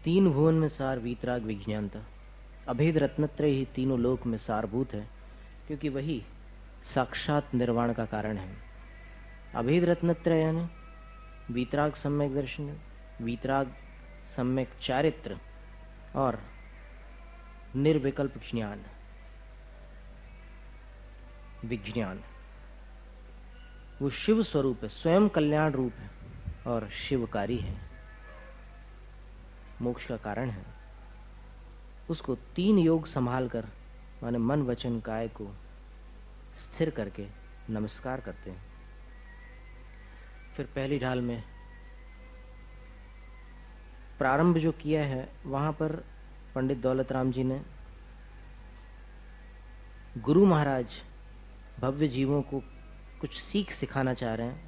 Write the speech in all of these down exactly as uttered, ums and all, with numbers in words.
तीन भुवन में सार वीतराग विज्ञानता, अभेद रत्नत्रय ही तीनों लोक में सारभूत है, क्योंकि वही साक्षात निर्वाण का कारण है। अभेद रत्नत्रय यानी वीतराग सम्यक दर्शन, वीतराग सम्यक चारित्र और निर्विकल्प ज्ञान विज्ञान। वो शिव स्वरूप है, स्वयं कल्याण रूप है और शिवकारी है, मोक्ष का कारण है। उसको तीन योग संभाल कर माने मन वचन काय को स्थिर करके नमस्कार करते हैं। फिर पहली ढाल में प्रारंभ जो किया है वहां पर पंडित दौलत राम जी ने गुरु महाराज भव्य जीवों को कुछ सीख सिखाना चाह रहे हैं,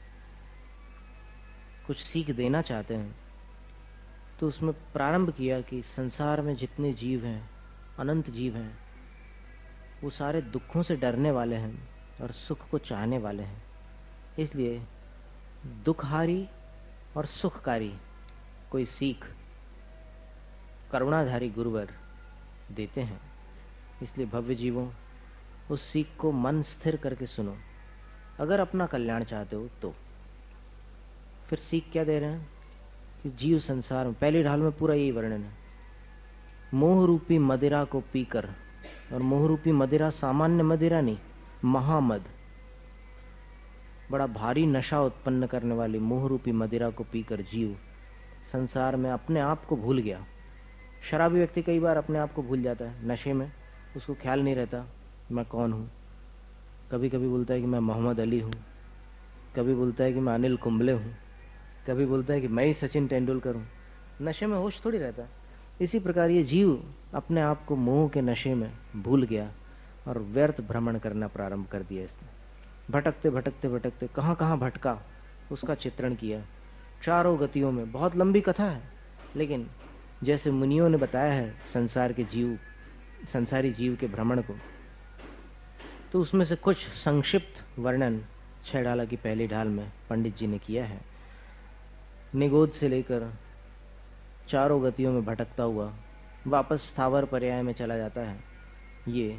कुछ सीख देना चाहते हैं, तो उसमें प्रारंभ किया कि संसार में जितने जीव हैं, अनंत जीव हैं, वो सारे दुखों से डरने वाले हैं और सुख को चाहने वाले हैं। इसलिए दुखहारी और सुखकारी कोई सीख करुणाधारी गुरुवर देते हैं। इसलिए भव्य जीवों, उस सीख को मन स्थिर करके सुनो, अगर अपना कल्याण चाहते हो तो। फिर सीख क्या दे रहे हैं कि जीव संसार में, पहली ढाल में पूरा यही वर्णन है, मोह रूपी मदिरा को पीकर, और मोह रूपी मदिरा सामान्य मदिरा नहीं, महामद, बड़ा भारी नशा उत्पन्न करने वाली मोह रूपी मदिरा को पीकर जीव संसार में अपने आप को भूल गया। शराबी व्यक्ति कई बार अपने आप को भूल जाता है नशे में, उसको ख्याल नहीं रहता मैं कौन हूँ। कभी कभी बोलता है कि मैं मोहम्मद अली हूँ, कभी बोलता है कि मैं अनिल कुंबले हूँ, कभी बोलता है कि मैं ही सचिन तेंदुलकर हूँ। नशे में होश थोड़ी रहता। इसी प्रकार ये जीव अपने आप को मोह के नशे में भूल गया और व्यर्थ भ्रमण करना प्रारंभ कर दिया इसने। भटकते भटकते भटकते कहाँ कहाँ भटका उसका चित्रण किया चारों गतियों में। बहुत लंबी कथा है, लेकिन जैसे मुनियों ने बताया है संसार के जीव, संसारी जीव के भ्रमण को, तो उसमें से कुछ संक्षिप्त वर्णन छह ढाला की पहली ढाल में पंडित जी ने किया है। निगोद से लेकर चारों गतियों में भटकता हुआ वापस स्थावर पर्याय में चला जाता है, ये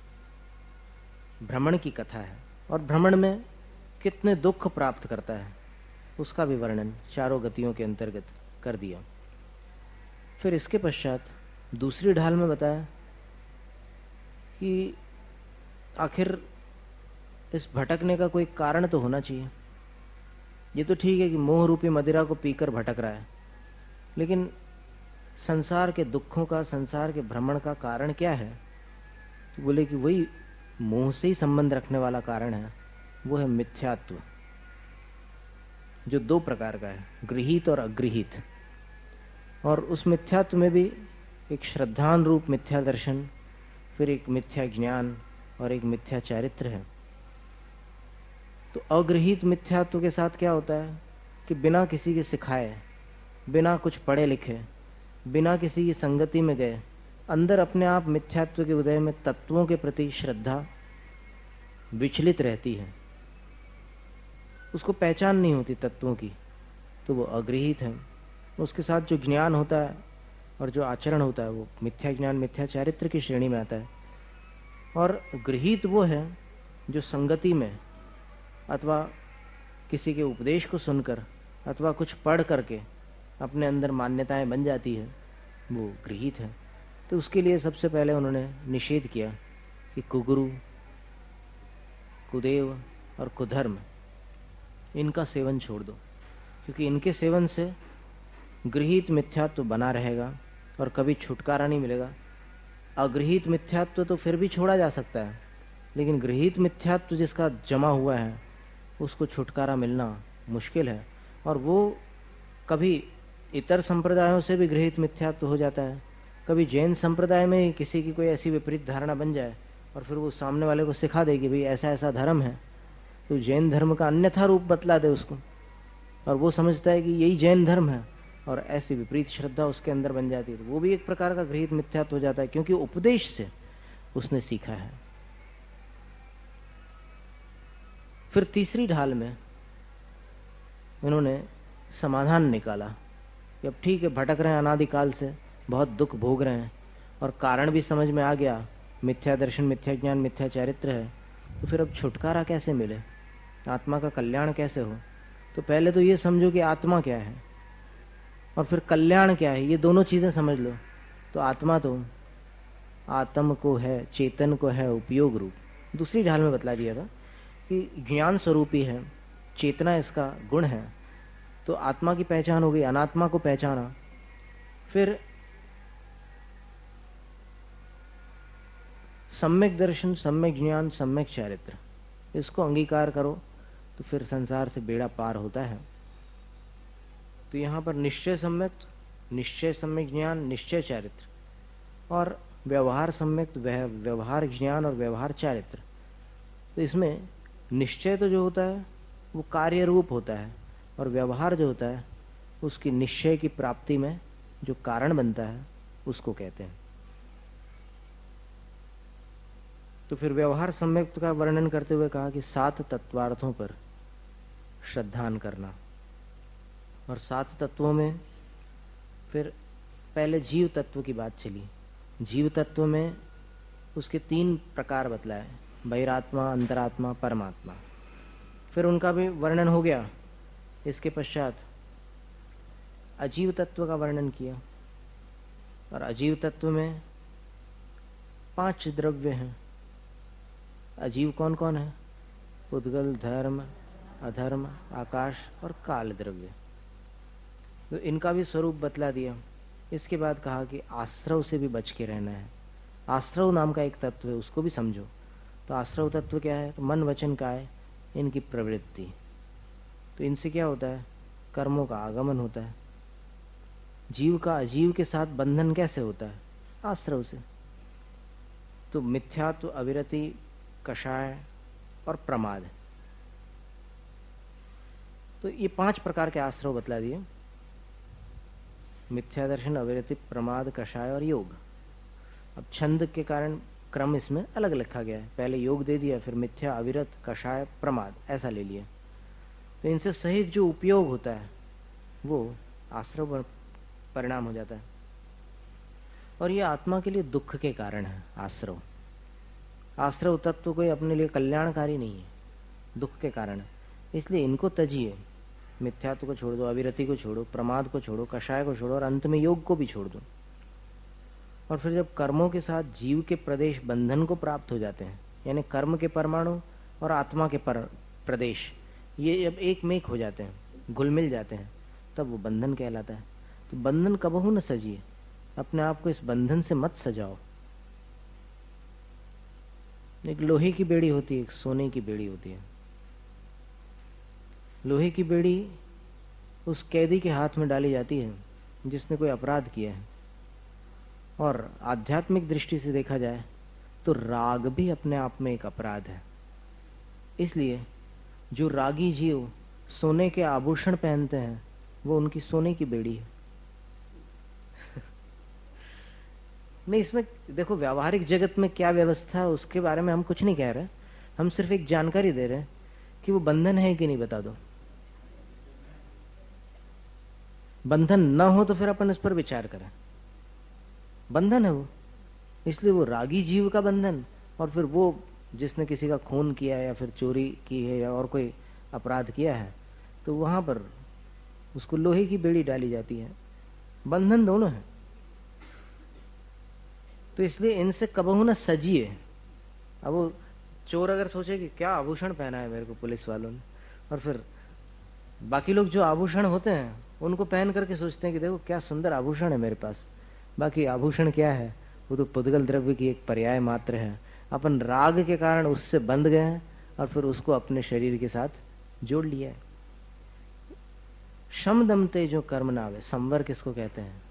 भ्रमण की कथा है। और भ्रमण में कितने दुख प्राप्त करता है उसका भी वर्णन चारों गतियों के अंतर्गत कर दिया। फिर इसके पश्चात दूसरी ढाल में बताया कि आखिर इस भटकने का कोई कारण तो होना चाहिए। ये तो ठीक है कि मोह रूपी मदिरा को पीकर भटक रहा है, लेकिन संसार के दुखों का, संसार के भ्रमण का कारण क्या है? तो बोले कि वही मोह से ही संबंध रखने वाला कारण है, वो है मिथ्यात्व, जो दो प्रकार का है, गृहीत और अगृहीत। और उस मिथ्यात्व में भी एक श्रद्धान रूप मिथ्या दर्शन, फिर एक मिथ्या ज्ञान और एक मिथ्या चारित्र है। तो अगृहीत मिथ्यात्व के साथ क्या होता है कि बिना किसी के सिखाए, बिना कुछ पढ़े लिखे, बिना किसी की संगति में गए, अंदर अपने आप मिथ्यात्व के उदय में तत्वों के प्रति श्रद्धा विचलित रहती है, उसको पहचान नहीं होती तत्वों की, तो वो अगृहीत है। उसके साथ जो ज्ञान होता है और जो आचरण होता है वो मिथ्या ज्ञान, मिथ्या चारित्र की श्रेणी में आता है। और गृहीत वो है जो संगति में अथवा किसी के उपदेश को सुनकर अथवा कुछ पढ़ करके अपने अंदर मान्यताएं बन जाती है, वो गृहीत है। तो उसके लिए सबसे पहले उन्होंने निषेध किया कि कुगुरु, कुदेव और कुधर्म, इनका सेवन छोड़ दो, क्योंकि इनके सेवन से गृहीत मिथ्यात्व बना रहेगा और कभी छुटकारा नहीं मिलेगा। अगृहीत मिथ्यात्व तो फिर भी छोड़ा जा सकता है, लेकिन गृहीत मिथ्यात्व जिसका जमा हुआ है उसको छुटकारा मिलना मुश्किल है। और वो कभी इतर संप्रदायों से भी गृहीत मिथ्यात्व हो जाता है, कभी जैन संप्रदाय में ही किसी की कोई ऐसी विपरीत धारणा बन जाए और फिर वो सामने वाले को सिखा दे कि भाई ऐसा ऐसा धर्म है, तो जैन धर्म का अन्यथा रूप बतला दे उसको, और वो समझता है कि यही जैन धर्म है, और ऐसी विपरीत श्रद्धा उसके अंदर बन जाती है। तो वो भी एक प्रकार का गृहीत मिथ्यात्व हो जाता है, क्योंकि उपदेश से उसने सीखा है। फिर तीसरी ढाल में उन्होंने समाधान निकाला कि अब ठीक है, भटक रहे हैं अनादिकाल से, बहुत दुख भोग रहे हैं और कारण भी समझ में आ गया, मिथ्या दर्शन, मिथ्या ज्ञान, मिथ्या चारित्र है, तो फिर अब छुटकारा कैसे मिले, आत्मा का कल्याण कैसे हो? तो पहले तो ये समझो कि आत्मा क्या है और फिर कल्याण क्या है, ये दोनों चीजें समझ लो। तो आत्मा तो आत्म को है, चेतन को है उपयोग रूप। दूसरी ढाल में बतला दिया था कि ज्ञान स्वरूप ही है, चेतना इसका गुण है। तो आत्मा की पहचान हो गई, अनात्मा को पहचाना, फिर सम्यक दर्शन, सम्यक ज्ञान, सम्यक चारित्र, इसको अंगीकार करो तो फिर संसार से बेड़ा पार होता है। तो यहां पर निश्चय सम्यक, निश्चय सम्यक ज्ञान, निश्चय चारित्र, और व्यवहार सम्यक, व्यवहार ज्ञान और व्यवहार चारित्र। तो इसमें निश्चय तो जो होता है वो कार्य रूप होता है, और व्यवहार जो होता है उसकी निश्चय की प्राप्ति में जो कारण बनता है उसको कहते हैं। तो फिर व्यवहार सम्यक का वर्णन करते हुए कहा कि सात तत्वार्थों पर श्रद्धान करना। और सात तत्वों में फिर पहले जीव तत्व की बात चली। जीव तत्व में उसके तीन प्रकार बतलाए, बहिरात्मा, अंतरात्मा, परमात्मा। फिर उनका भी वर्णन हो गया। इसके पश्चात अजीव तत्व का वर्णन किया, और अजीव तत्व में पांच द्रव्य हैं। अजीव कौन कौन है? उद्गल, धर्म, अधर्म, आकाश और काल द्रव्य। तो इनका भी स्वरूप बतला दिया। इसके बाद कहा कि आश्रव से भी बच के रहना है। आश्रव नाम का एक तत्व है, उसको भी समझो। तो आश्रव तत्व क्या है? तो मन, वचन, काय, इनकी प्रवृत्ति। तो इनसे क्या होता है? कर्मों का आगमन होता है। जीव का अजीव के साथ बंधन कैसे होता है? आश्रव से। तो मिथ्यात्व, अविरति, कषाय और प्रमाद। तो ये पांच प्रकार के आश्रव बतला दिए, मिथ्या दर्शन, अविरति, प्रमाद, कषाय और योग। अब छंद के कारण क्रम इसमें अलग लिखा गया है। पहले योग दे दिया, फिर मिथ्या, अविरत, कषाय, प्रमाद, ऐसा ले लिया। तो इनसे सहित जो उपयोग होता है वो आश्रव परिणाम हो जाता है। और ये आत्मा के लिए दुख के कारण है। आश्रव आश्रव तत्व कोई अपने लिए कल्याणकारी नहीं है, दुख के कारण है। इसलिए इनको तजिए। मिथ्यात्व को छोड़ दो, अविरति को छोड़ो, प्रमाद को छोड़ो, कषाय को छोड़ो, और अंत में योग को भी छोड़ दो। और फिर जब कर्मों के साथ जीव के प्रदेश बंधन को प्राप्त हो जाते हैं, यानी कर्म के परमाणु और आत्मा के पर प्रदेश ये जब एक में एक हो जाते हैं, घुल मिल जाते हैं, तब वो बंधन कहलाता है। तो बंधन कबहू न सजिए, अपने आप को इस बंधन से मत सजाओ। एक लोहे की बेड़ी होती है, एक सोने की बेड़ी होती है। लोहे की बेड़ी उस कैदी के हाथ में डाली जाती है जिसने कोई अपराध किया है। और आध्यात्मिक दृष्टि से देखा जाए तो राग भी अपने आप में एक अपराध है। इसलिए जो रागी जीव सोने के आभूषण पहनते हैं वो उनकी सोने की बेड़ी है। नहीं, इसमें देखो व्यावहारिक जगत में क्या व्यवस्था है उसके बारे में हम कुछ नहीं कह रहे, हम सिर्फ एक जानकारी दे रहे हैं कि वो बंधन है कि नहीं, बता दो। बंधन न हो तो फिर अपन इस पर विचार करें। बंधन है वो, इसलिए वो रागी जीव का बंधन, और फिर वो जिसने किसी का खून किया है या फिर चोरी की है या और कोई अपराध किया है, तो वहां पर उसको लोहे की बेड़ी डाली जाती है। बंधन दोनों है। तो इसलिए इनसे कबहू न सजिए। अब वो चोर अगर सोचे कि क्या आभूषण पहना है मेरे को पुलिस वालों ने, और फिर बाकी लोग जो आभूषण होते हैं उनको पहन करके सोचते हैं कि देखो क्या सुंदर आभूषण है मेरे पास, बाकी आभूषण क्या है, वो तो पुद्गल द्रव्य की एक पर्याय मात्र है। अपन राग के कारण उससे बंध गए हैं और फिर उसको अपने शरीर के साथ जोड़ लिया है। शम दम तेजो कर्म नावे, संवर किसको कहते हैं?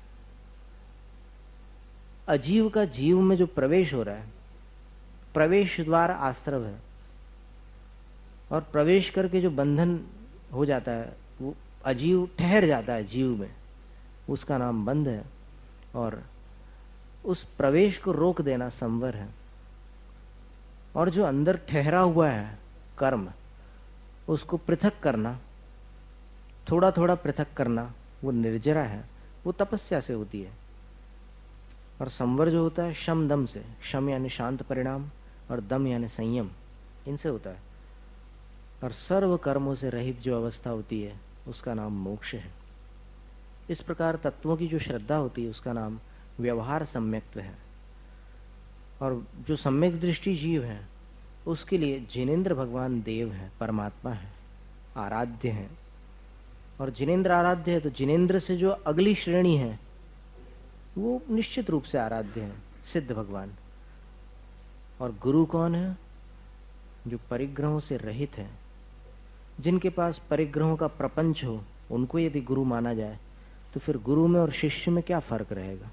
अजीव का जीव में जो प्रवेश हो रहा है, प्रवेश द्वार आश्रव है, और प्रवेश करके जो बंधन हो जाता है वो अजीव ठहर जाता है जीव में, उसका नाम बंध है। और उस प्रवेश को रोक देना संवर है। और जो अंदर ठहरा हुआ है कर्म, उसको पृथक करना, थोड़ा थोड़ा पृथक करना, वो निर्जरा है। वो तपस्या से होती है। और संवर जो होता है शम दम से, शम यानी शांत परिणाम और दम यानी संयम, इनसे होता है। और सर्व कर्मों से रहित जो अवस्था होती है उसका नाम मोक्ष है। इस प्रकार तत्वों की जो श्रद्धा होती है उसका नाम व्यवहार सम्यक्त्व है। और जो सम्यक दृष्टि जीव है उसके लिए जिनेंद्र भगवान देव है, परमात्मा है, आराध्य है। और जिनेंद्र आराध्य है तो जिनेंद्र से जो अगली श्रेणी है वो निश्चित रूप से आराध्य है, सिद्ध भगवान। और गुरु कौन है? जो परिग्रहों से रहित है, जिनके पास परिग्रहों का प्रपंच हो, उनको यदि गुरु माना जाए तो फिर गुरु में और शिष्य में क्या फर्क रहेगा?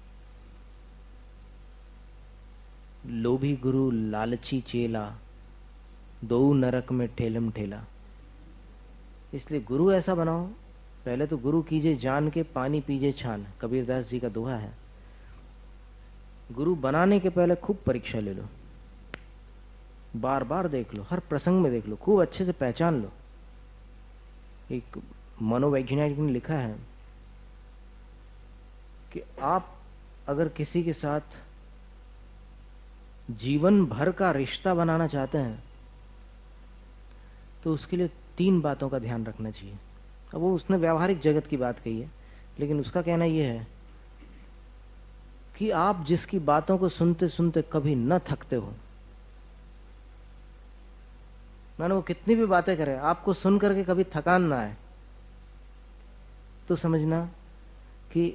लोभी गुरु लालची चेला, दो नरक में ठेलम ठेला। इसलिए गुरु ऐसा बनाओ, पहले तो गुरु कीजिए जान के, पानी पीजिए छान, कबीरदास जी का दोहा है। गुरु बनाने के पहले खूब परीक्षा ले लो, बार बार देख लो, हर प्रसंग में देख लो, खूब अच्छे से पहचान लो। एक मनोवैज्ञानिक ने लिखा है कि आप अगर किसी के साथ जीवन भर का रिश्ता बनाना चाहते हैं तो उसके लिए तीन बातों का ध्यान रखना चाहिए। अब वो उसने व्यावहारिक जगत की बात कही है, लेकिन उसका कहना यह है कि आप जिसकी बातों को सुनते सुनते कभी न थकते हो, मानो वो कितनी भी बातें करे, आपको सुन करके कभी थकान ना आए, तो समझना कि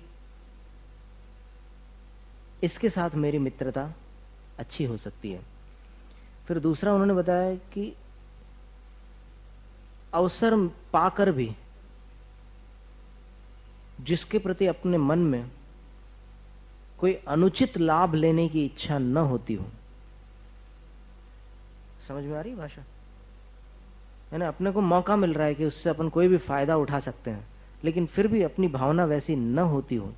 इसके साथ मेरी मित्रता अच्छी हो सकती है। फिर दूसरा उन्होंने बताया कि अवसर पाकर भी जिसके प्रति अपने मन में कोई अनुचित लाभ लेने की इच्छा न होती हो। समझ में आ रही भाषा? यानी अपने को मौका मिल रहा है कि उससे अपन कोई भी फायदा उठा सकते हैं, लेकिन फिर भी अपनी भावना वैसी न होती हो,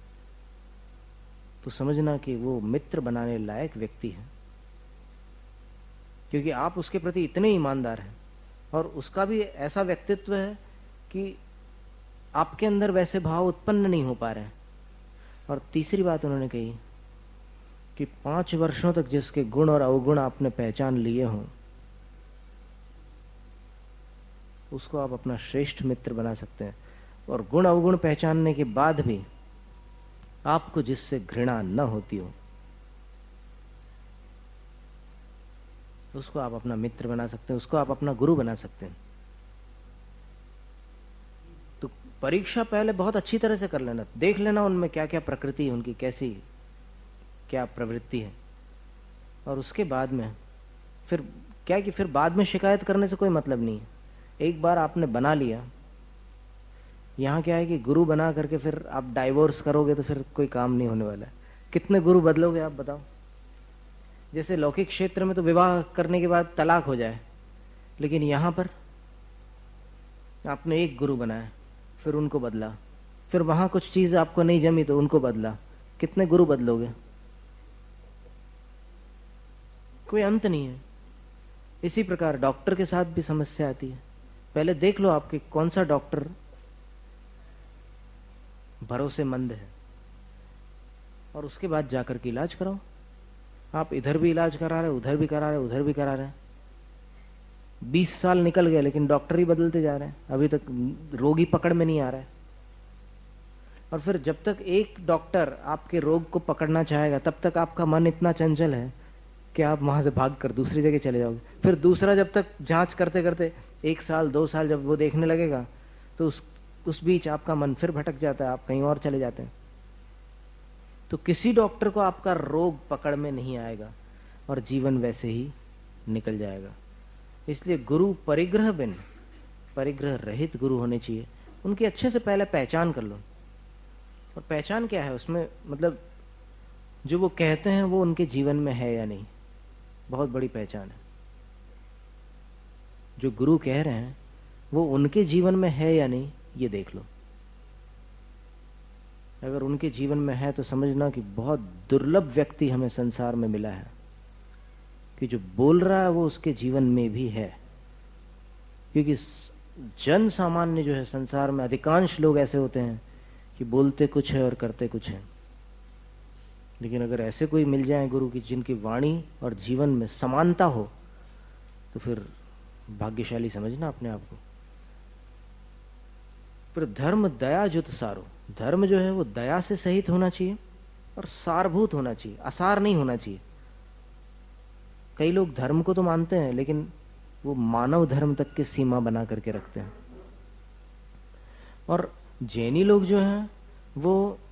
तो समझना कि वो मित्र बनाने लायक व्यक्ति है, क्योंकि आप उसके प्रति इतने ईमानदार हैं और उसका भी ऐसा व्यक्तित्व है कि आपके अंदर वैसे भाव उत्पन्न नहीं हो पा रहे हैं। और तीसरी बात उन्होंने कही कि पांच वर्षों तक जिसके गुण और अवगुण आपने पहचान लिए हों, उसको आप अपना श्रेष्ठ मित्र बना सकते हैं। और गुण अवगुण पहचानने के बाद भी आपको जिससे घृणा न होती हो, उसको आप अपना मित्र बना सकते हैं, उसको आप अपना गुरु बना सकते हैं। तो परीक्षा पहले बहुत अच्छी तरह से कर लेना, देख लेना उनमें क्या क्या प्रकृति है, उनकी कैसी क्या प्रवृत्ति है। और उसके बाद में फिर क्या कि फिर बाद में शिकायत करने से कोई मतलब नहीं है। एक बार आपने बना लिया, यहाँ क्या है कि गुरु बना करके फिर आप डाइवोर्स करोगे तो फिर कोई काम नहीं होने वाला है। कितने गुरु बदलोगे आप बताओ? जैसे लौकिक क्षेत्र में तो विवाह करने के बाद तलाक हो जाए, लेकिन यहाँ पर आपने एक गुरु बनाया, फिर उनको बदला, फिर वहां कुछ चीज आपको नहीं जमी तो उनको बदला, कितने गुरु बदलोगे? कोई अंत नहीं है। इसी प्रकार डॉक्टर के साथ भी समस्या आती है। पहले देख लो आपके कौन सा डॉक्टर भरोसेमंद है, और उसके बाद जाकर के इलाज कराओ। आप इधर भी इलाज करा रहे, उधर भी करा रहे, उधर भी करा रहे, बीस साल निकल गए लेकिन डॉक्टर ही बदलते जा रहे हैं, अभी तक रोगी पकड़ में नहीं आ रहा है। और फिर जब तक एक डॉक्टर आपके रोग को पकड़ना चाहेगा तब तक आपका मन इतना चंचल है कि आप वहां से भाग कर दूसरी जगह चले जाओगे। फिर दूसरा जब तक जांच करते करते एक साल दो साल जब वो देखने लगेगा तो उस उस बीच आपका मन फिर भटक जाता है, आप कहीं और चले जाते हैं। तो किसी डॉक्टर को आपका रोग पकड़ में नहीं आएगा और जीवन वैसे ही निकल जाएगा। इसलिए गुरु परिग्रह बिन, परिग्रह रहित गुरु होने चाहिए। उनकी अच्छे से पहले पहचान कर लो। और पहचान क्या है उसमें, मतलब जो वो कहते हैं वो उनके जीवन में है या नहीं, बहुत बड़ी पहचान है। जो गुरु कह रहे हैं वो उनके जीवन में है या नहीं, ये देख लो। अगर उनके जीवन में है तो समझना कि बहुत दुर्लभ व्यक्ति हमें संसार में मिला है, कि जो बोल रहा है वो उसके जीवन में भी है। क्योंकि जन सामान्य जो है संसार में, अधिकांश लोग ऐसे होते हैं कि बोलते कुछ है और करते कुछ है। लेकिन अगर ऐसे कोई मिल जाए गुरु की जिनकी वाणी और जीवन में समानता हो तो फिर भाग्यशाली समझना अपने आप को। पर धर्म दया जुत सारो, धर्म जो है वो दया से सहित होना चाहिए और सारभूत होना चाहिए, असार नहीं होना चाहिए। कई लोग धर्म को तो मानते हैं लेकिन वो मानव धर्म तक की सीमा बना करके रखते हैं। और जैनी लोग जो हैं वो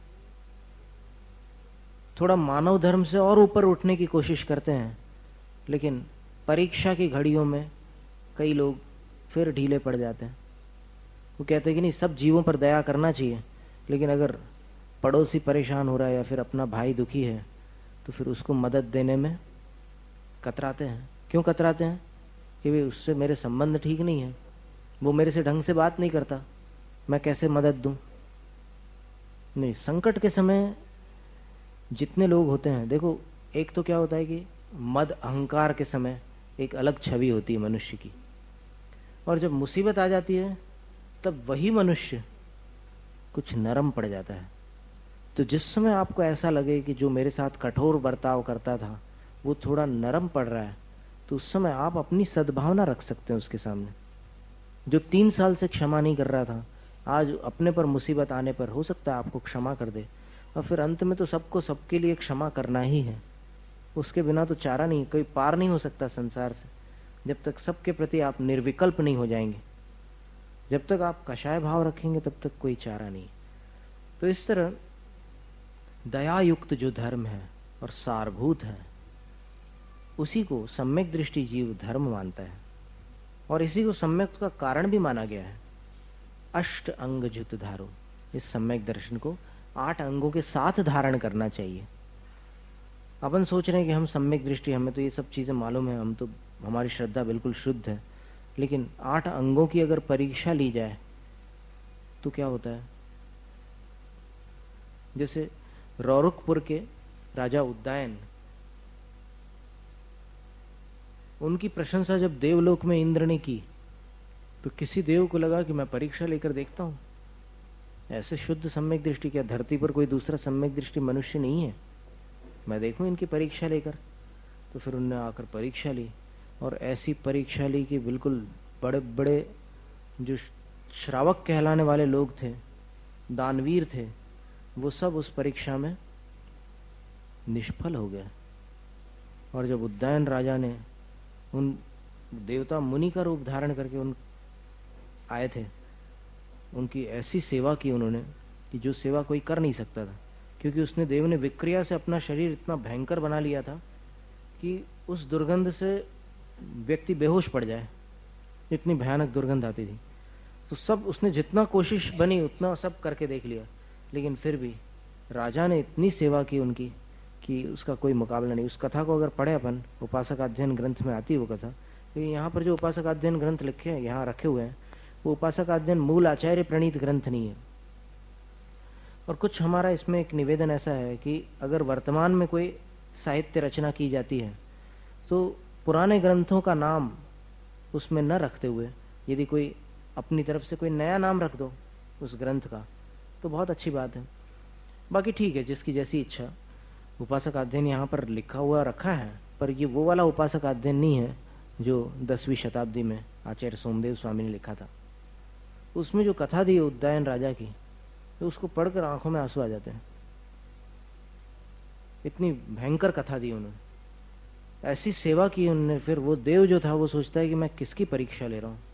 थोड़ा मानव धर्म से और ऊपर उठने की कोशिश करते हैं, लेकिन परीक्षा की घड़ियों में कई लोग फिर ढीले पड़ जाते हैं। वो कहते हैं कि नहीं, सब जीवों पर दया करना चाहिए, लेकिन अगर पड़ोसी परेशान हो रहा है या फिर अपना भाई दुखी है तो फिर उसको मदद देने में कतराते हैं। क्यों कतराते हैं? कि भाई उससे मेरे संबंध ठीक नहीं है, वो मेरे से ढंग से बात नहीं करता, मैं कैसे मदद दूं? नहीं, संकट के समय जितने लोग होते हैं, देखो एक तो क्या होता है कि मद अहंकार के समय एक अलग छवि होती है मनुष्य की, और जब मुसीबत आ जाती है तब वही मनुष्य कुछ नरम पड़ जाता है। तो जिस समय आपको ऐसा लगे कि जो मेरे साथ कठोर बर्ताव करता था वो थोड़ा नरम पड़ रहा है, तो उस समय आप अपनी सद्भावना रख सकते हैं उसके सामने। जो तीन साल से क्षमा नहीं कर रहा था, आज अपने पर मुसीबत आने पर हो सकता है आपको क्षमा कर दे, और फिर अंत में तो सबको सबके लिए क्षमा करना ही है। उसके बिना तो चारा नहीं, कोई पार नहीं हो सकता संसार से जब तक सबके प्रति आप निर्विकल्प नहीं हो जाएंगे। जब तक आप कषाय भाव रखेंगे तब तक कोई चारा नहीं। तो इस तरह दया युक्त जो धर्म है और सारभूत है, उसी को सम्यक दृष्टि जीव धर्म मानता है, और इसी को सम्यक का कारण भी माना गया है। अष्ट अंग जुत धारो, इस सम्यक दर्शन को आठ अंगों के साथ धारण करना चाहिए। अपन सोच रहे हैं कि हम सम्यक दृष्टि, हमें तो ये सब चीजें मालूम है, हम तो, हमारी श्रद्धा बिल्कुल शुद्ध है, लेकिन आठ अंगों की अगर परीक्षा ली जाए तो क्या होता है? जैसे रौरुकपुर के राजा उद्दायन, उनकी प्रशंसा जब देवलोक में इंद्र ने की तो किसी देव को लगा कि मैं परीक्षा लेकर देखता हूं, ऐसे शुद्ध सम्यक दृष्टि क्या धरती पर कोई दूसरा सम्यक दृष्टि मनुष्य नहीं है, मैं देखूं इनकी परीक्षा लेकर। तो फिर उनने आकर परीक्षा ली, और ऐसी परीक्षा ली कि बिल्कुल बड़े बड़े जो श्रावक कहलाने वाले लोग थे, दानवीर थे, वो सब उस परीक्षा में निष्फल हो गए। और जब उद्दायन राजा ने उन देवता मुनि का रूप धारण करके उन आए थे, उनकी ऐसी सेवा की उन्होंने कि जो सेवा कोई कर नहीं सकता था, क्योंकि उसने देव ने विक्रिया से अपना शरीर इतना भयंकर बना लिया था कि उस दुर्गंध से व्यक्ति बेहोश पड़ जाए, इतनी भयानक दुर्गंध आती थी। तो सब उसने जितना कोशिश बनी उतना सब करके देख लिया, लेकिन फिर भी राजा ने इतनी सेवा की उनकी कि उसका कोई मुकाबला नहीं। उस कथा को अगर पढ़े अपन, उपासक अध्ययन ग्रंथ में आती है वो कथा, क्योंकि यहाँ पर जो उपासक अध्ययन ग्रंथ लिखे हैं, यहाँ रखे हुए हैं, वो उपासक अध्ययन मूल आचार्य प्रणीत ग्रंथ नहीं है। और कुछ हमारा इसमें एक निवेदन ऐसा है कि अगर वर्तमान में कोई साहित्य रचना की जाती है तो पुराने ग्रंथों का नाम उसमें न रखते हुए यदि कोई अपनी तरफ से कोई नया नाम रख दो उस ग्रंथ का, तो बहुत अच्छी बात है। बाकी ठीक है, जिसकी जैसी इच्छा। उपासक अध्ययन यहाँ पर लिखा हुआ रखा है, पर ये वो वाला उपासक अध्ययन नहीं है जो दसवीं शताब्दी में आचार्य सोमदेव स्वामी ने लिखा था। उसमें जो कथा दी उद्दायन राजा की, तो उसको पढ़कर आंखों में आंसू आ जाते हैं। इतनी भयंकर कथा दी उन्होंने, ऐसी सेवा की उन्होंने। फिर वो देव जो था वो सोचता है कि मैं किसकी परीक्षा ले रहा हूं,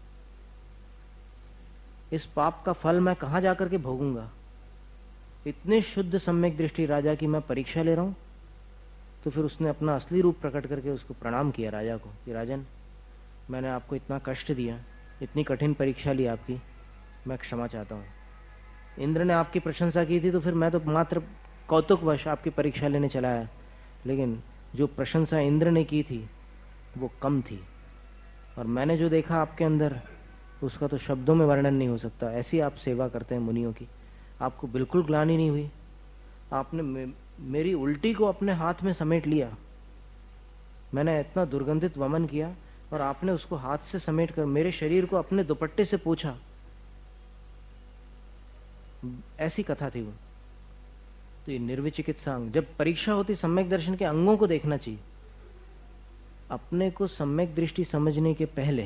इस पाप का फल मैं कहां जाकर के भोगूंगा। इतने शुद्ध सम्यक दृष्टि राजा की मैं परीक्षा ले रहा हूं। तो फिर उसने अपना असली रूप प्रकट करके उसको प्रणाम किया राजा को कि राजन, मैंने आपको इतना कष्ट दिया, इतनी कठिन परीक्षा ली आपकी, मैं क्षमा चाहता हूँ। इंद्र ने आपकी प्रशंसा की थी तो फिर मैं तो मात्र कौतुकवश आपकी परीक्षा लेने चला आया, लेकिन जो प्रशंसा इंद्र ने की थी वो कम थी, और मैंने जो देखा आपके अंदर उसका तो शब्दों में वर्णन नहीं हो सकता। ऐसी आप सेवा करते हैं मुनियों की, आपको बिल्कुल ग्लानि नहीं हुई। आपने मे, मेरी उल्टी को अपने हाथ में समेट लिया, मैंने इतना दुर्गंधित वमन किया और आपने उसको हाथ से समेट कर मेरे शरीर को अपने दुपट्टे से पोंछा। ऐसी कथा थी वो। तो ये निर्विचिकित्सा अंग, जब परीक्षा होती सम्यक दर्शन के अंगों को देखना चाहिए। अपने को सम्यक दृष्टि समझने के पहले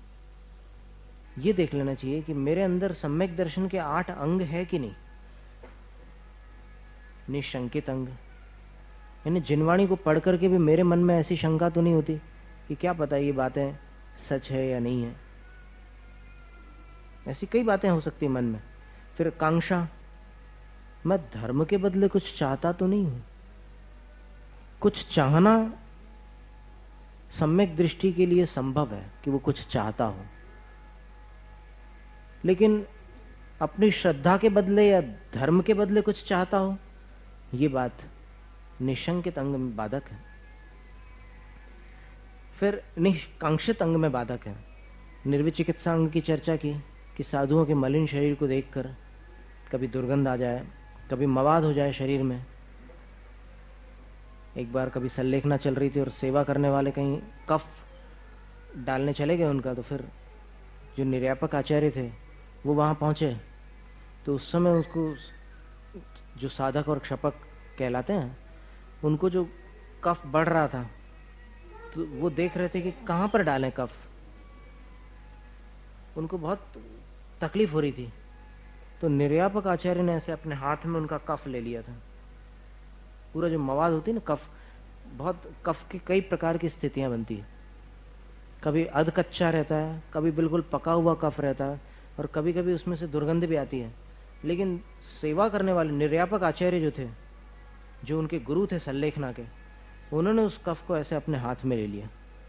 ये देख लेना चाहिए कि मेरे अंदर सम्यक दर्शन के आठ अंग है कि नहीं। निशंकित अंग, यानी जिनवाणी को पढ़ करके भी मेरे मन में ऐसी शंका तो नहीं होती कि क्या पता ये बातें सच है या नहीं है। ऐसी कई बातें हो सकती मन में। फिर कांक्षा, मैं धर्म के बदले कुछ चाहता तो नहीं हूं। कुछ चाहना सम्यक दृष्टि के लिए संभव है कि वो कुछ चाहता हो, लेकिन अपनी श्रद्धा के बदले या धर्म के बदले कुछ चाहता हो, ये बात निशंकित अंग में बाधक है। फिर निष्कांक्षित अंग में बाधक है। निर्विचिकित्सा अंग की चर्चा की कि साधुओं के मलिन शरीर को देखकर कभी दुर्गंध आ जाए, कभी मवाद हो जाए शरीर में। एक बार कभी सल्लेखना चल रही थी और सेवा करने वाले कहीं कफ डालने चले गए उनका, तो फिर जो निर्यापक आचार्य थे वो वहां पहुंचे। तो उस समय उसको जो साधक और क्षपक कहलाते हैं, उनको जो कफ बढ़ रहा था तो वो देख रहे थे कि कहां पर डालें कफ। उनको बहुत तकलीफ हो रही थी। तो निर्यापक आचार्य ने ऐसे अपने हाथ में उनका कफ ले लिया था। पूरा जो मवाद होती है ना कफ, बहुत कफ की कई प्रकार की स्थितियां बनती है। कभी अध कच्चा रहता है, कभी बिल्कुल पका हुआ कफ रहता है, और कभी कभी उसमें से दुर्गंध भी आती है। लेकिन सेवा करने वाले निर्यापक आचार्य जो थे, जो उनके गुरु थे सल्लेखना के, उन्होंने उस कफ को ऐसे अपने हाथ में ले लिया।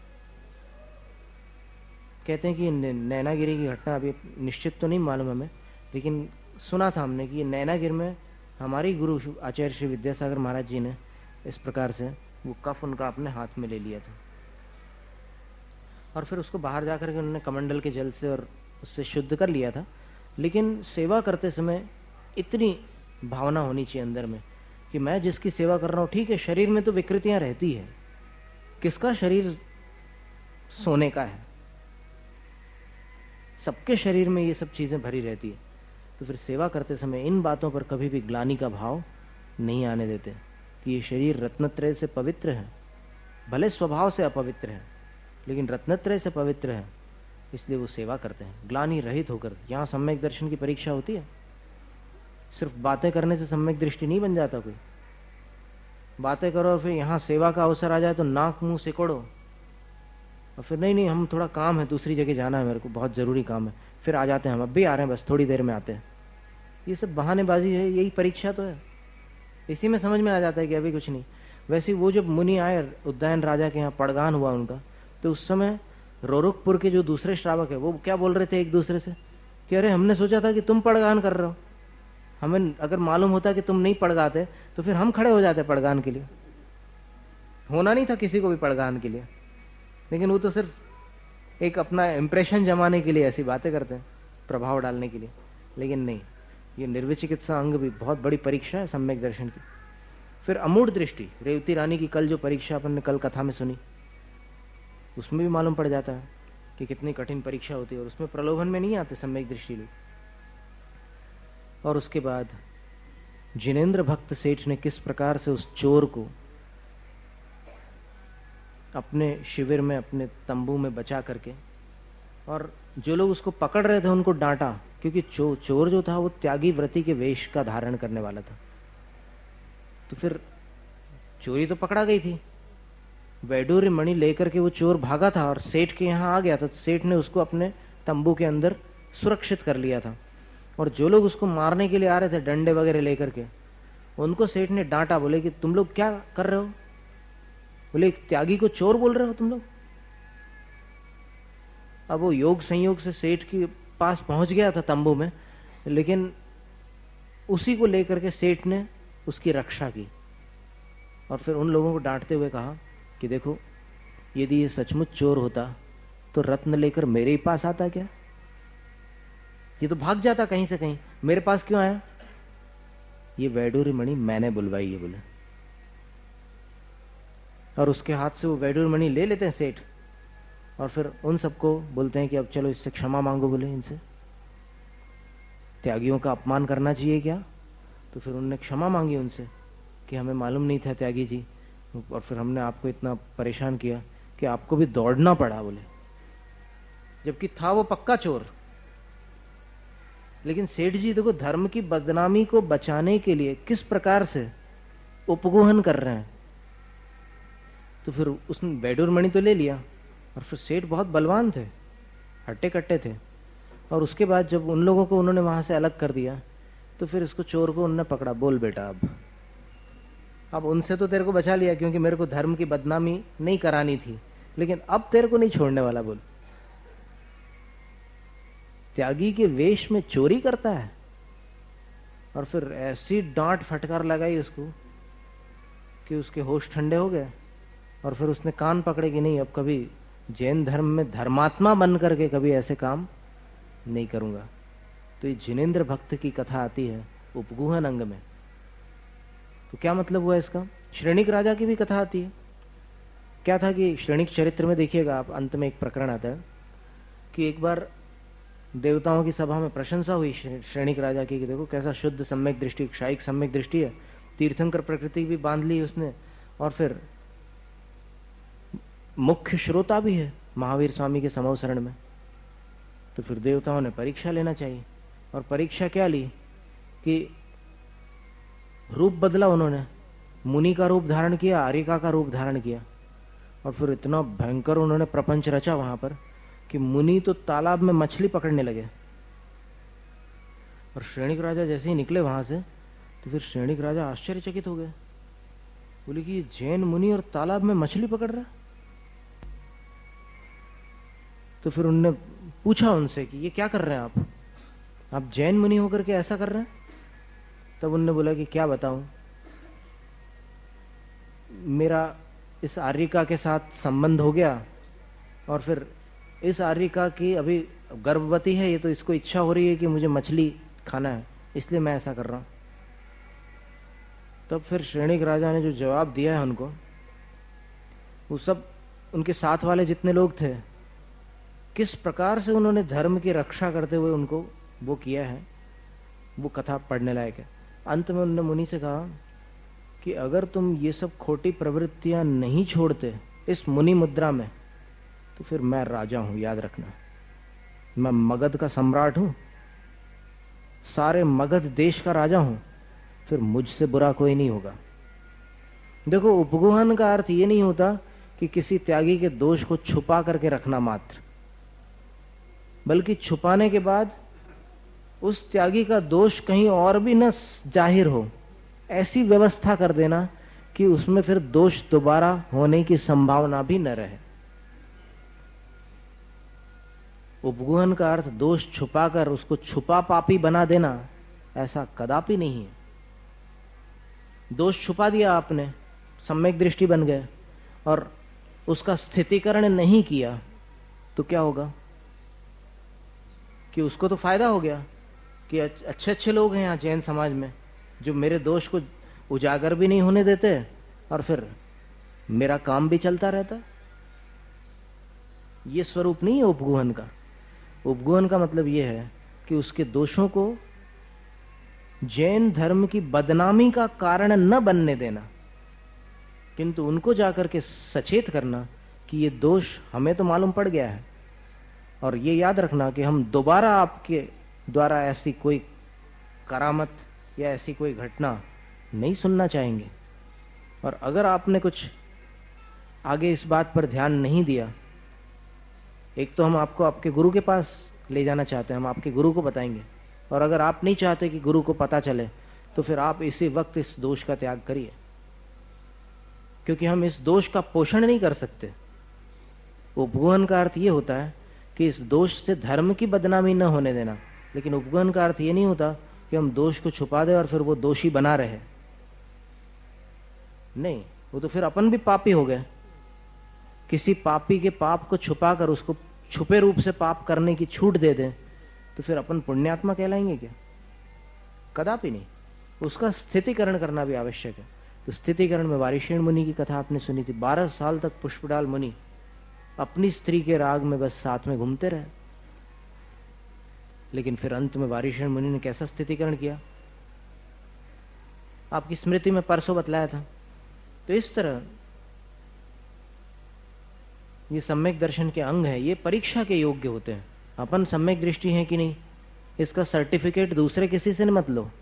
कहते हैं कि नैनागिरी की घटना अभी निश्चित तो नहीं मालूम हमें, लेकिन सुना था हमने कि ये नैनागिर में हमारे गुरु आचार्य श्री विद्यासागर महाराज जी ने इस प्रकार से वो कफ उनका अपने हाथ में ले लिया था। और फिर उसको बाहर जाकर के उन्होंने कमंडल के जल से और उससे शुद्ध कर लिया था। लेकिन सेवा करते समय इतनी भावना होनी चाहिए अंदर में कि मैं जिसकी सेवा कर रहा हूं, ठीक है शरीर में तो विकृतियां रहती है, किसका शरीर सोने का है, सबके शरीर में ये सब चीजें भरी रहती है। तो फिर सेवा करते समय इन बातों पर कभी भी ग्लानि का भाव नहीं आने देते कि ये शरीर रत्नत्रय से पवित्र है, भले स्वभाव से अपवित्र है लेकिन रत्नत्रय से पवित्र है, इसलिए वो सेवा करते हैं ग्लानि रहित होकर। यहाँ सम्यक दर्शन की परीक्षा होती है। सिर्फ बातें करने से सम्यक दृष्टि नहीं बन जाता। कोई बातें करो और फिर यहाँ सेवा का अवसर आ जाए तो नाक मुंह सिकोड़ो, और फिर नहीं नहीं हम थोड़ा काम है, दूसरी जगह जाना है, मेरे को बहुत जरूरी काम है, फिर आ जाते हैं, हम अब भी आ रहे हैं, बस थोड़ी देर में आते हैं। ये सब बहानेबाजी है, यही परीक्षा तो है। इसी में समझ में आ जाता है कि अभी कुछ नहीं। वैसे वो जब मुनि आए उद्यान राजा के यहाँ, पड़गान हुआ उनका, तो उस समय रोरुकपुर के जो दूसरे श्रावक है वो क्या बोल रहे थे एक दूसरे से कि अरे हमने सोचा था कि तुम पड़गान कर रहे हो, हमें अगर मालूम होता कि तुम नहीं पड़गाते तो फिर हम खड़े हो जाते पड़गान के लिए। होना नहीं था किसी को भी पड़गान के लिए, लेकिन वो तो सिर्फ एक अपना इंप्रेशन जमाने के लिए ऐसी बातें करते हैं, प्रभाव डालने के लिए। लेकिन नहीं, ये निर्विचिकित्सा अंग भी बहुत बड़ी परीक्षा है सम्यक दर्शन की। फिर अमूढ़ दृष्टि, रेवती रानी की कल जो परीक्षा अपन ने कल कथा में सुनी, उसमें भी मालूम पड़ जाता है कि कितनी कठिन परीक्षा होती है, और उसमें प्रलोभन में नहीं आते सम्यक दृष्टि लोग। और उसके बाद जिनेंद्र भक्त सेठ ने किस प्रकार से उस चोर को अपने शिविर में, अपने तंबू में बचा करके, और जो लोग उसको पकड़ रहे थे उनको डांटा, क्योंकि चो, चोर जो था वो त्यागी व्रति के वेश का धारण करने वाला था। तो फिर चोरी तो पकड़ा गई थी, वैडूर्य मणि लेकर के वो चोर भागा था और सेठ के यहाँ आ गया था। तो सेठ ने उसको अपने तंबू के अंदर सुरक्षित कर लिया था, और जो लोग उसको मारने के लिए आ रहे थे डंडे वगैरह लेकर के, उनको सेठ ने डांटा, बोले कि तुम लोग क्या कर रहे हो, बोले त्यागी को चोर बोल रहे हो तुम लोग। अब वो योग संयोग से सेठ के पास पहुंच गया था तंबू में, लेकिन उसी को लेकर के सेठ ने उसकी रक्षा की, और फिर उन लोगों को डांटते हुए कहा कि देखो यदि ये सचमुच चोर होता तो रत्न लेकर मेरे ही पास आता क्या, ये तो भाग जाता कहीं से कहीं, मेरे पास क्यों आया। ये वैडूर्य मणि मैंने बुलवाई है बोले, और उसके हाथ से वो वैडूर्य मणि ले लेते हैं सेठ, और फिर उन सबको बोलते हैं कि अब चलो इससे क्षमा मांगो, बोले इनसे। त्यागियों का अपमान करना चाहिए क्या? तो फिर उन्होंने क्षमा मांगी उनसे कि हमें मालूम नहीं था त्यागी जी, और फिर हमने आपको इतना परेशान किया कि आपको भी दौड़ना पड़ा, बोले, जबकि था वो पक्का चोर। लेकिन सेठ जी देखो, धर्म की बदनामी को बचाने के लिए किस प्रकार से उपगोहन कर रहे हैं। तो फिर उसने बैडूर मणि तो ले लिया, और फिर सेठ बहुत बलवान थे, हट्टे कट्टे थे, और उसके बाद जब उन लोगों को उन्होंने वहां से अलग कर दिया, तो फिर इसको चोर को उन्होंने पकड़ा, बोल बेटा अब अब उनसे तो तेरे को बचा लिया क्योंकि मेरे को धर्म की बदनामी नहीं करानी थी, लेकिन अब तेरे को नहीं छोड़ने वाला। बोल, त्यागी के वेश में चोरी करता है। और फिर ऐसी डांट फटकार लगाई उसको कि उसके होश ठंडे हो गए, और फिर उसने कान पकड़े कि नहीं, अब कभी जैन धर्म में धर्मात्मा बन करके कभी ऐसे काम नहीं करूंगा। तो ये जिनेंद्र भक्त की कथा आती है उपगूहन अंग में। तो क्या मतलब हुआ इसका? श्रेणिक राजा की भी कथा आती है। क्या था कि श्रेणिक चरित्र में देखिएगा आप, अंत में एक प्रकरण आता है कि एक बार देवताओं की सभा में प्रशंसा हुई श्रेणिक राजा की कि देखो कैसा शुद्ध सम्यक दृष्टि, क्षायिक सम्यक दृष्टि है, तीर्थंकर प्रकृति भी बांध ली उसने, और फिर मुख्य श्रोता भी है महावीर स्वामी के समवसरण में। तो फिर देवताओं ने परीक्षा लेना चाहिए, और परीक्षा क्या ली कि रूप बदला उन्होंने, मुनि का रूप धारण किया, आरिका का रूप धारण किया, और फिर इतना भयंकर उन्होंने प्रपंच रचा वहां पर कि मुनि तो तालाब में मछली पकड़ने लगे। और श्रेणिक राजा जैसे ही निकले वहां से, तो फिर श्रेणिक राजा आश्चर्यचकित हो गए, बोले कि जैन मुनि और तालाब में मछली पकड़ रहा। तो फिर उन्होंने पूछा उनसे कि ये क्या कर रहे हैं आप आप जैन मुनि होकर के ऐसा कर रहे हैं? तब उन्होंने बोला कि क्या बताऊं, मेरा इस आर्यिका के साथ संबंध हो गया, और फिर इस आर्यिका की अभी गर्भवती है, ये तो इसको इच्छा हो रही है कि मुझे मछली खाना है, इसलिए मैं ऐसा कर रहा हूं। तब फिर श्रेणिक राजा ने जो जवाब दिया है उनको, वो सब उनके साथ वाले जितने लोग थे, किस प्रकार से उन्होंने धर्म की रक्षा करते हुए उनको वो किया है, वो कथा पढ़ने लायक है। अंत में उन्होंने मुनि से कहा कि अगर तुम ये सब खोटी प्रवृत्तियां नहीं छोड़ते इस मुनि मुद्रा में, तो फिर मैं राजा हूं, याद रखना, मैं मगध का सम्राट हूं, सारे मगध देश का राजा हूं, फिर मुझसे बुरा कोई नहीं होगा। देखो, उपगोहन का अर्थ ये नहीं होता कि किसी त्यागी के दोष को छुपा करके रखना मात्र, बल्कि छुपाने के बाद उस त्यागी का दोष कहीं और भी न जाहिर हो, ऐसी व्यवस्था कर देना कि उसमें फिर दोष दोबारा होने की संभावना भी न रहे। उपगोहन का अर्थ दोष छुपाकर उसको छुपा पापी बना देना, ऐसा कदापि नहीं है। दोष छुपा दिया आपने, सम्यक दृष्टि बन गए, और उसका स्थितिकरण नहीं किया, तो क्या होगा कि उसको तो फायदा हो गया कि अच्छे अच्छे लोग हैं यहाँ जैन समाज में जो मेरे दोष को उजागर भी नहीं होने देते, और फिर मेरा काम भी चलता रहता। ये स्वरूप नहीं है उपगोहन का। उपगोहन का मतलब यह है कि उसके दोषों को जैन धर्म की बदनामी का कारण न बनने देना, किंतु उनको जाकर के सचेत करना कि ये दोष हमें तो मालूम पड़ गया है, और ये याद रखना कि हम दोबारा आपके द्वारा ऐसी कोई करामत या ऐसी कोई घटना नहीं सुनना चाहेंगे। और अगर आपने कुछ आगे इस बात पर ध्यान नहीं दिया, एक तो हम आपको आपके गुरु के पास ले जाना चाहते हैं, हम आपके गुरु को बताएंगे, और अगर आप नहीं चाहते कि गुरु को पता चले, तो फिर आप इसी वक्त इस दोष का त्याग करिए, क्योंकि हम इस दोष का पोषण नहीं कर सकते। उपगोहन का अर्थ यह होता है कि इस दोष से धर्म की बदनामी न होने देना, लेकिन उपगोहन का अर्थ ये नहीं होता कि हम दोष को छुपा दें और फिर वो दोषी बना रहे। नहीं, वो तो फिर अपन भी पापी हो गए। किसी पापी के पाप को छुपाकर उसको छुपे रूप से पाप करने की छूट दे दें, तो फिर अपन पुण्यात्मा कहलाएंगे क्या? कदापि नहीं। उसका स्थितिकरण करना भी आवश्यक है। तो स्थितिकरण में वारिशेण मुनि की कथा आपने सुनी थी। बारह साल तक पुष्पडाल मुनि अपनी स्त्री के राग में बस साथ में घूमते रहे, लेकिन फिर अंत में वारिशण मुनि ने कैसा स्थितिकरण किया, आपकी स्मृति में परसों बतलाया था। तो इस तरह ये सम्यक दर्शन के अंग है, ये परीक्षा के योग्य होते हैं। अपन सम्यक दृष्टि है कि नहीं, इसका सर्टिफिकेट दूसरे किसी से मत लो।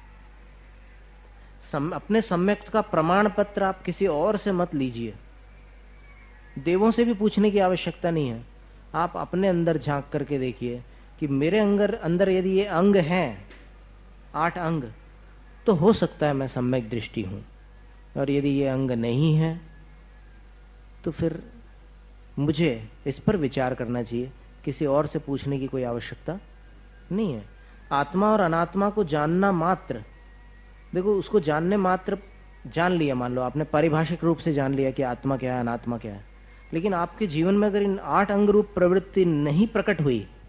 सम, अपने सम्यक का प्रमाण पत्र आप किसी और से मत लीजिए। देवों से भी पूछने की आवश्यकता नहीं है। आप अपने अंदर झांक करके देखिए कि मेरे अंदर अंदर यदि ये अंग हैं, आठ अंग, तो हो सकता है मैं सम्यक दृष्टि हूं, और यदि ये अंग नहीं है तो फिर मुझे इस पर विचार करना चाहिए। किसी और से पूछने की कोई आवश्यकता नहीं है। आत्मा और अनात्मा को जानना मात्र, देखो उसको जानने मात्र जान लिया, मान लो आपने पारिभाषिक रूप से जान लिया कि आत्मा क्या है, अनात्मा क्या है, लेकिन आपके जीवन में अगर इन आठ अंग रूप प्रवृत्ति नहीं प्रकट हुई